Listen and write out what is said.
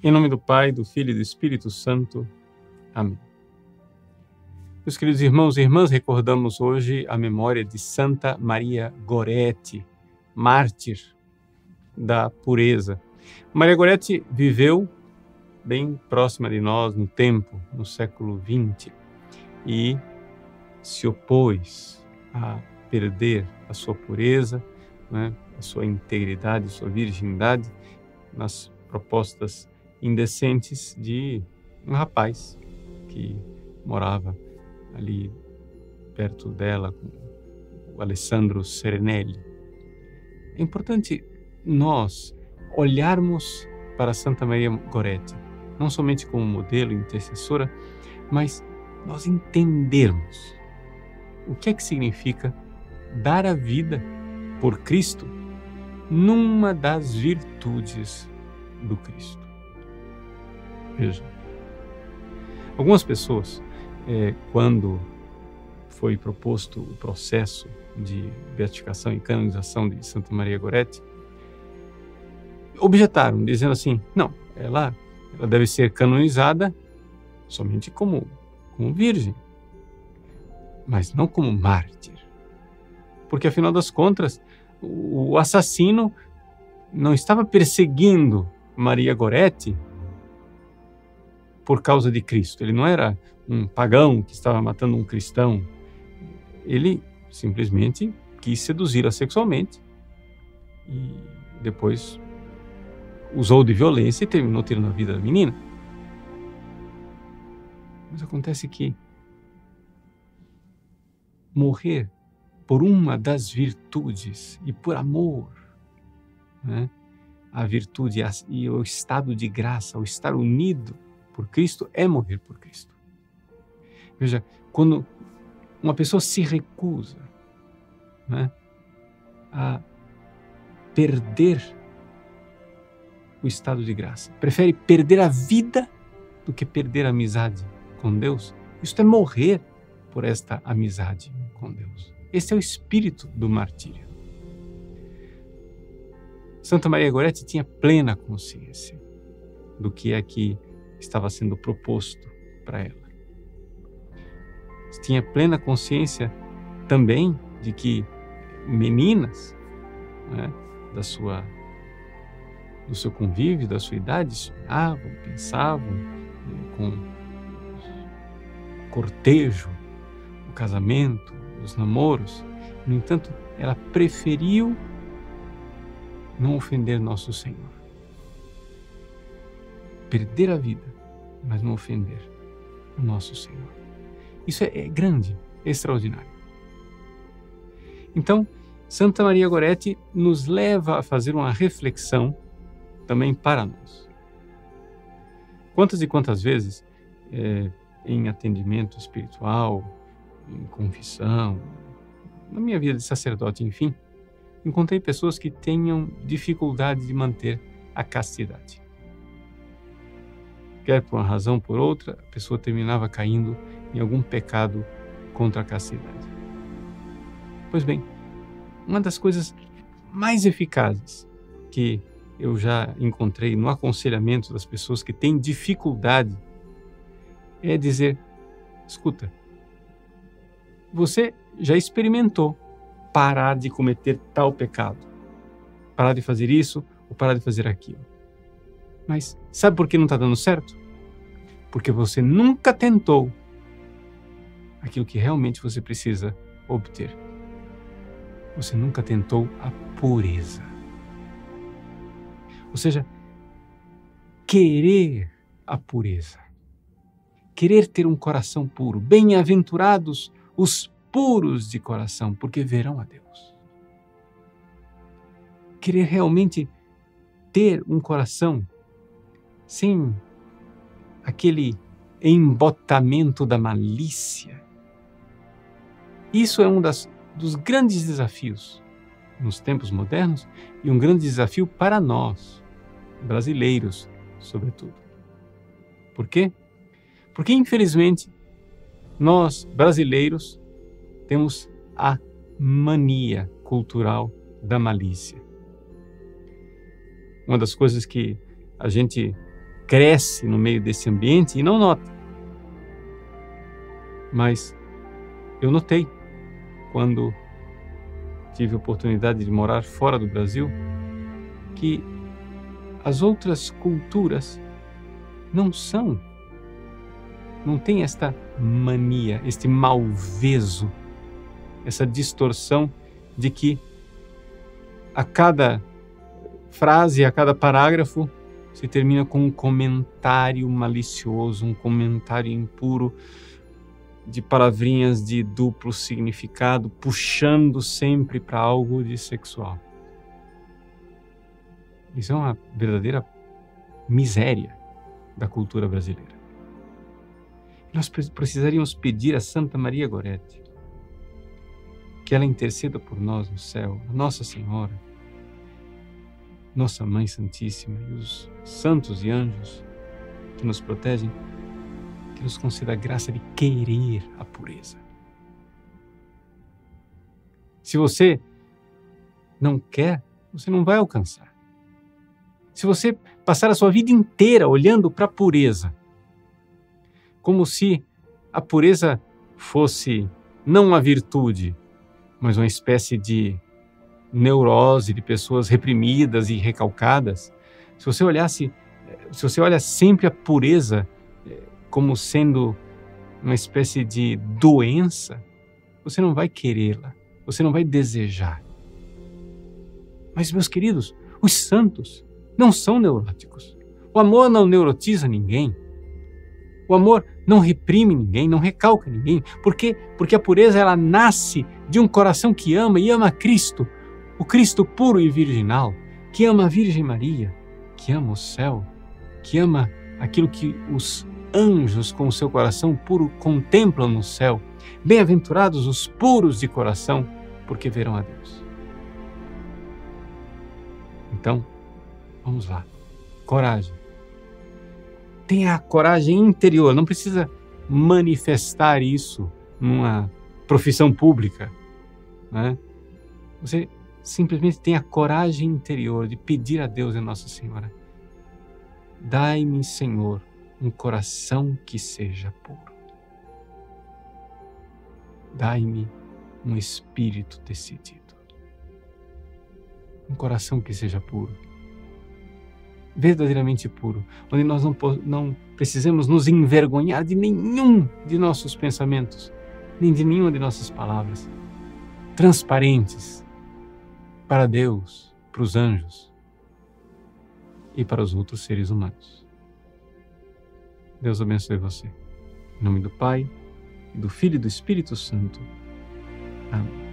Em nome do Pai, do Filho e do Espírito Santo. Amém. Meus queridos irmãos e irmãs, recordamos hoje a memória de Santa Maria Goretti, mártir da pureza. Maria Goretti viveu bem próxima de nós no tempo, no século XX, e se opôs a perder a sua pureza, né, a sua integridade, a sua virgindade, nas propostas indecentes de um rapaz que morava ali perto dela, com o Alessandro Serenelli. É importante nós olharmos para Santa Maria Goretti, não somente como modelo intercessora, mas nós entendermos o que é que significa dar a vida por Cristo numa das virtudes do Cristo. Veja, algumas pessoas, quando foi proposto o processo de beatificação e canonização de Santa Maria Goretti, objetaram, dizendo assim, não, ela deve ser canonizada somente como virgem, mas não como mártir. Porque, afinal das contas, o assassino não estava perseguindo Maria Goretti por causa de Cristo. Ele não era um pagão que estava matando um cristão. Ele simplesmente quis seduzi-la sexualmente e depois usou de violência e terminou tirando a vida da menina. Mas acontece que morrer por uma das virtudes e por amor, né, a virtude e o estado de graça, o estar unido por Cristo, é morrer por Cristo. Veja, quando uma pessoa se recusa, né, a perder o estado de graça, prefere perder a vida do que perder a amizade com Deus, isso é morrer por esta amizade com Deus. Esse é o espírito do martírio. Santa Maria Goretti tinha plena consciência do que é que estava sendo proposto para ela. Tinha plena consciência também de que meninas, né, do seu convívio, da sua idade, sonhavam, pensavam com cortejo, o casamento, os namoros. No entanto, ela preferiu não ofender nosso Senhor. Perder a vida, mas não ofender o nosso Senhor. Isso é grande, é extraordinário. Então, Santa Maria Goretti nos leva a fazer uma reflexão também para nós. Quantas e quantas vezes, em atendimento espiritual, em confissão, na minha vida de sacerdote, enfim, encontrei pessoas que tenham dificuldade de manter a castidade. Quer por uma razão ou por outra, a pessoa terminava caindo em algum pecado contra a castidade. Pois bem, uma das coisas mais eficazes que eu já encontrei no aconselhamento das pessoas que têm dificuldade é dizer, escuta, você já experimentou parar de cometer tal pecado, parar de fazer isso ou parar de fazer aquilo. Mas sabe por que não está dando certo? Porque você nunca tentou aquilo que realmente você precisa obter. Você nunca tentou a pureza. Ou seja, querer a pureza. Querer ter um coração puro. Bem-aventurados os puros de coração, porque verão a Deus. Querer realmente ter um coração sem aquele embotamento da malícia. Isso é um dos grandes desafios nos tempos modernos e um grande desafio para nós, brasileiros, sobretudo. Por quê? Porque, infelizmente, nós, brasileiros, temos a mania cultural da malícia. Uma das coisas que a gente cresce no meio desse ambiente e não nota. Mas eu notei, quando tive a oportunidade de morar fora do Brasil, que as outras culturas não tem esta mania, este malveso, essa distorção de que a cada frase, a cada parágrafo, se termina com um comentário malicioso, um comentário impuro, de palavrinhas de duplo significado, puxando sempre para algo de sexual. Isso é uma verdadeira miséria da cultura brasileira. Nós precisaríamos pedir a Santa Maria Gorete que ela interceda por nós no céu, a Nossa Senhora, Nossa Mãe Santíssima e os santos e anjos que nos protegem, que nos conceda a graça de querer a pureza. Se você não quer, você não vai alcançar. Se você passar a sua vida inteira olhando para a pureza, como se a pureza fosse não uma virtude, mas uma espécie de neurose de pessoas reprimidas e recalcadas, se você olha sempre a pureza como sendo uma espécie de doença, você não vai querê-la, você não vai desejar. Mas, meus queridos, os santos não são neuróticos. O amor não neurotiza ninguém. O amor não reprime ninguém, não recalca ninguém. Por quê? Porque a pureza, ela nasce de um coração que ama e ama Cristo, o Cristo puro e virginal, que ama a Virgem Maria, que ama o céu, que ama aquilo que os anjos com o seu coração puro contemplam no céu. Bem-aventurados os puros de coração, porque verão a Deus. Então, vamos lá. Coragem. Tenha a coragem interior, não precisa manifestar isso numa profissão pública, né? Você simplesmente tem a coragem interior de pedir a Deus e a Nossa Senhora: dai-me, Senhor, um coração que seja puro. Dai-me um espírito decidido. Um coração que seja puro. Verdadeiramente puro, onde nós não precisamos nos envergonhar de nenhum de nossos pensamentos, nem de nenhuma de nossas palavras. Transparentes para Deus, para os anjos e para os outros seres humanos. Deus abençoe você. Em nome do Pai, e do Filho e do Espírito Santo. Amém.